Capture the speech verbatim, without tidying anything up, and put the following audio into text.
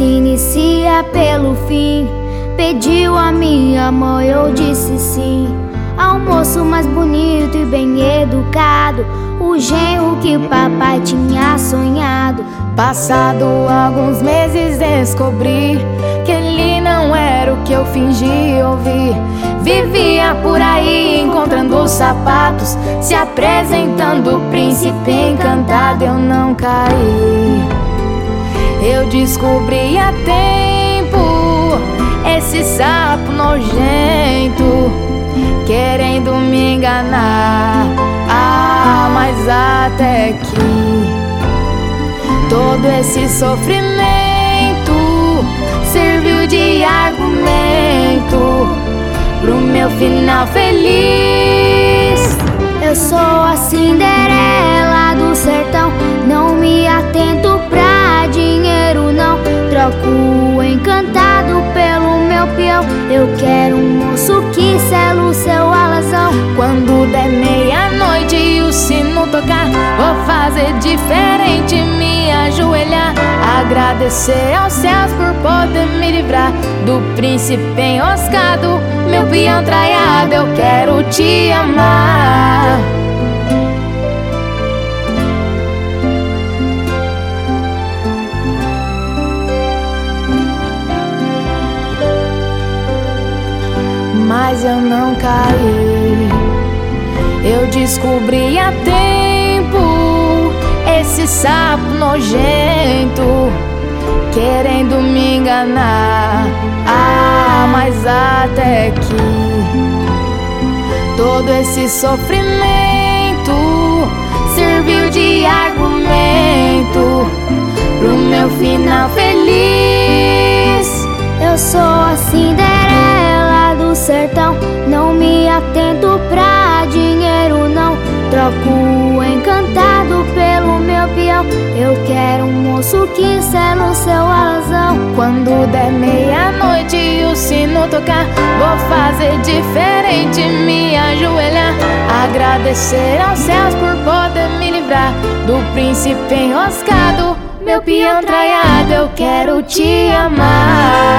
se inicia pelo fim. Pediu a minha mãe, eu disse sim. Ao moço mais bonito e bem educado, o genro que o papai tinha sonhado. Passado alguns meses descobri que ele não era o que eu fingi ouvir. Vivia por aí encontrando sapatos, se apresentando príncipe encantado. Eu não caí, eu descobri a tempo esse sapo nojento querendo me enganar. Ah, mas até que todo esse sofrimento serviu de argumento pro meu final feliz. Eu sou a Cinderela do sertão, não me atento pra dinheiro não. Troco o encantado pelo meu peão, eu quero um moço que sela o seu alazão. Quando der meia-noite e o sino tocar, vou fazer diferente, me ajoelhar, agradecer aos céus por poder me livrar do príncipe enroscado, meu peão traiado. Eu quero te amar. Mas eu não caí, eu descobri a tempo esse sapo nojento querendo me enganar. Ah, mas até que todo esse sofrimento serviu de argumento pro meu final feliz. Eu sou a Cinderela do sertão, não me atento pra dinheiro não. Troco o encantado pelo meu peão, eu quero um moço que sela o seu alazão. Quando der meia-noite e o sino tocar, vou fazer diferente, me ajoelhar, agradecer aos céus por poder me livrar do príncipe enroscado, meu peão traiado. Eu quero te amar.